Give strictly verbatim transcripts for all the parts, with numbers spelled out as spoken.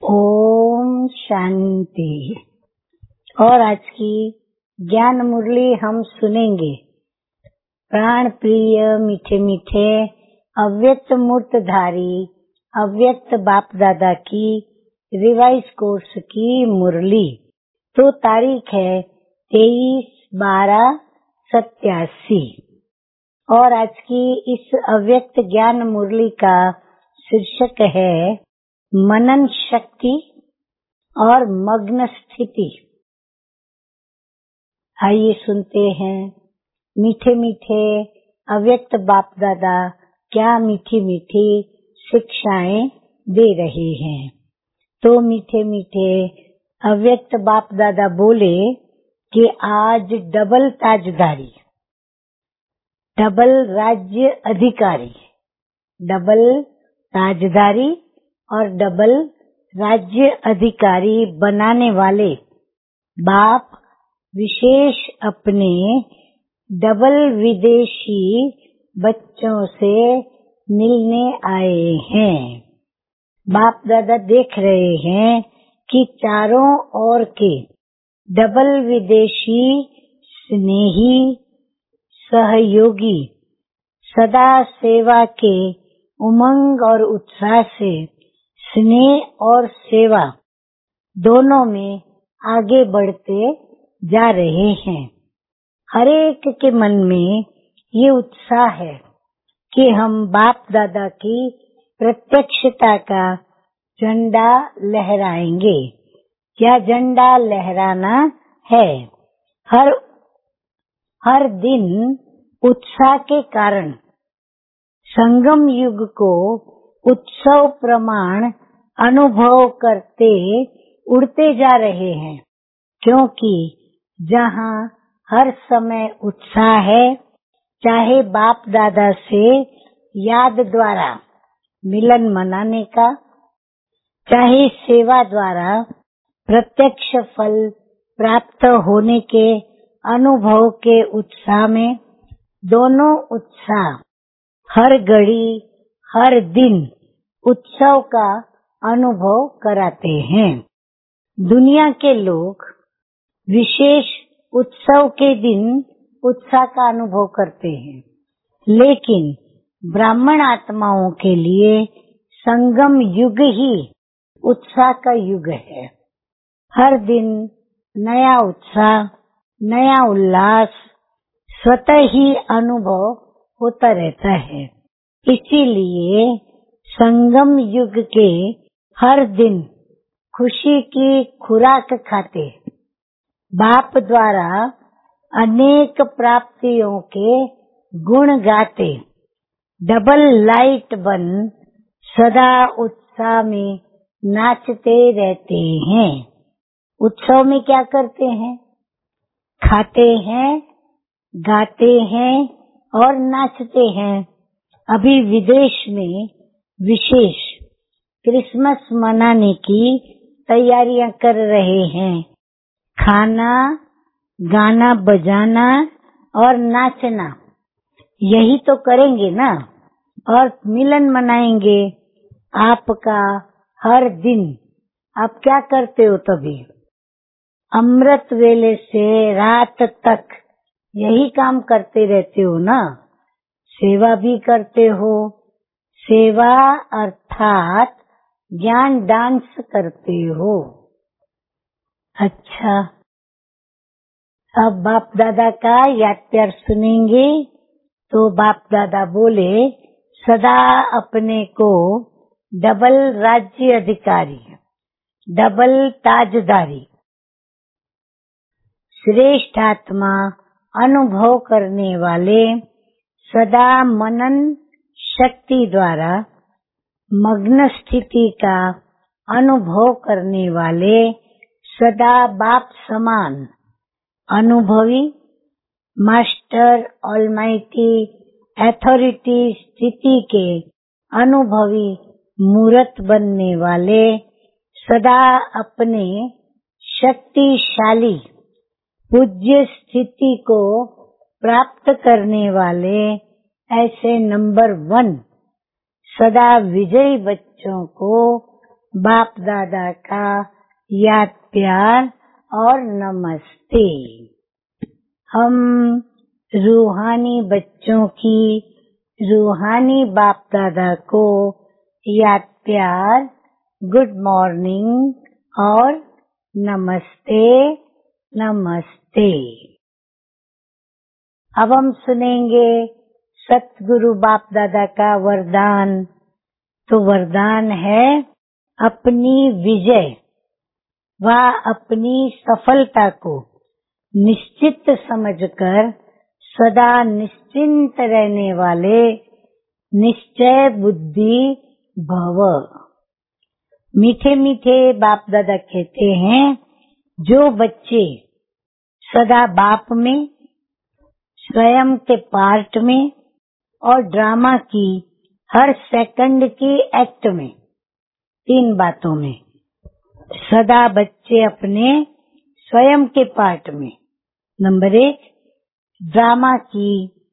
ओम शांति। और आज की ज्ञान मुरली हम सुनेंगे। प्राण प्रिय मीठे मीठे अव्यक्त मूर्तधारी अव्यक्त बाप दादा की रिवाइज कोर्स की मुरली। तो तारीख है तेईस बारह सत्यासी और आज की इस अव्यक्त ज्ञान मुरली का शीर्षक है मनन शक्ति और मग्न स्थिति। आइए सुनते हैं मीठे मीठे अव्यक्त बाप दादा क्या मीठी मीठी शिक्षाएं दे रहे हैं। तो मीठे मीठे अव्यक्त बाप दादा बोले कि आज डबल ताजदारी, डबल राज्य अधिकारी, डबल ताजदारी और डबल राज्य अधिकारी बनाने वाले बाप विशेष अपने डबल विदेशी बच्चों से मिलने आए हैं। बाप दादा देख रहे हैं कि चारों ओर के डबल विदेशी स्नेही सहयोगी सदा सेवा के उमंग और उत्साह से स्नेह और सेवा दोनों में आगे बढ़ते जा रहे हैं। हर एक के मन में ये उत्साह है कि हम बाप दादा की प्रत्यक्षता का झंडा लहराएंगे। क्या झंडा लहराना है? हर हर दिन उत्साह के कारण संगम युग को उत्सव प्रमाण अनुभव करते उड़ते जा रहे हैं, क्योंकि जहाँ हर समय उत्साह है, चाहे बाप दादा से याद द्वारा मिलन मनाने का, चाहे सेवा द्वारा प्रत्यक्ष फल प्राप्त होने के अनुभव के उत्साह में, दोनों उत्साह हर घड़ी हर दिन उत्सव का अनुभव कराते हैं। दुनिया के लोग विशेष उत्सव के दिन उत्साह का अनुभव करते हैं, लेकिन ब्राह्मण आत्माओं के लिए संगम युग ही उत्साह का युग है। हर दिन नया उत्साह, नया उल्लास स्वतः ही अनुभव होता रहता है। इसीलिए संगम युग के हर दिन खुशी की खुराक खाते, बाप द्वारा अनेक प्राप्तियों के गुण गाते, डबल लाइट बन सदा उत्साह में नाचते रहते हैं। उत्सव में क्या करते हैं? खाते हैं, गाते हैं और नाचते हैं। अभी विदेश में विशेष क्रिसमस मनाने की तैयारियां कर रहे हैं। खाना, गाना बजाना और नाचना, यही तो करेंगे ना, और मिलन मनाएंगे। आपका हर दिन आप क्या करते हो? तभी अमृत वेले से रात तक यही काम करते रहते हो ना। सेवा भी करते हो। सेवा अर्थात ज्ञान डांस करते हो। अच्छा, अब बाप दादा का याद प्यार सुनेंगे। तो बाप दादा बोले, सदा अपने को डबल राज्य अधिकारी, डबल ताजदारी, श्रेष्ठ आत्मा अनुभव करने वाले, सदा मनन शक्ति द्वारा मग्न स्थिति का अनुभव करने वाले, सदा बाप समान अनुभवी, मास्टर ऑलमाइटी अथॉरिटी स्थिति के अनुभवी मूर्त बनने वाले, सदा अपने शक्तिशाली पूज्य स्थिति को प्राप्त करने वाले, ऐसे नंबर वन सदा विजयी बच्चों को बाप दादा का याद प्यार और नमस्ते। हम रूहानी बच्चों की रूहानी बाप दादा को याद प्यार, गुड मॉर्निंग और नमस्ते नमस्ते। अब हम सुनेंगे सतगुरु बाप दादा का वरदान। तो वरदान है अपनी विजय व अपनी सफलता को निश्चित समझकर सदा निश्चिंत रहने वाले निश्चय बुद्धि भव। मीठे मीठे बाप दादा कहते हैं, जो बच्चे सदा बाप में, स्वयं के पार्ट में और ड्रामा की हर सेकंड की एक्ट में, तीन बातों में सदा बच्चे अपने स्वयं के पार्ट में, नंबर एक ड्रामा की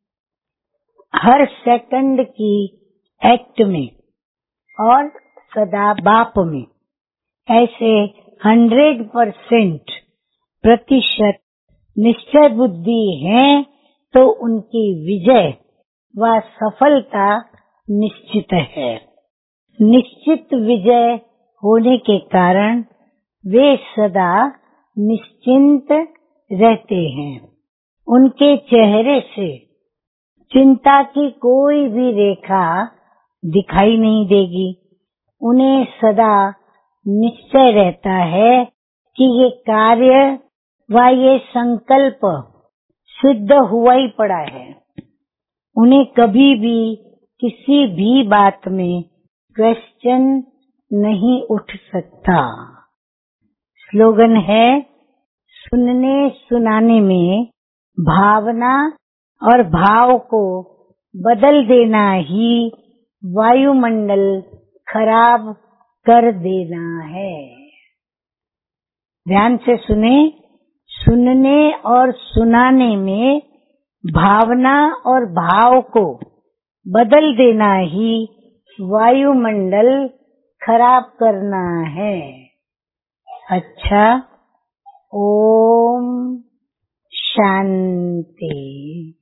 हर सेकंड की एक्ट में और सदा बाप में, ऐसे हंड्रेड परसेंट प्रतिशत निश्चय बुद्धि है तो उनकी विजय व सफलता निश्चित है। निश्चित विजय होने के कारण वे सदा निश्चिंत रहते हैं। उनके चेहरे से चिंता की कोई भी रेखा दिखाई नहीं देगी। उन्हें सदा निश्चय रहता है कि ये कार्य व ये संकल्प सिद्ध हुआ ही पड़ा है। उन्हें कभी भी किसी भी बात में क्वेश्चन नहीं उठ सकता। स्लोगन है, सुनने सुनाने में भावना और भाव को बदल देना ही वायुमंडल खराब कर देना है। ध्यान से सुने, सुनने और सुनाने में भावना और भाव को बदल देना ही वायुमंडल खराब करना है। अच्छा, ओम शांति।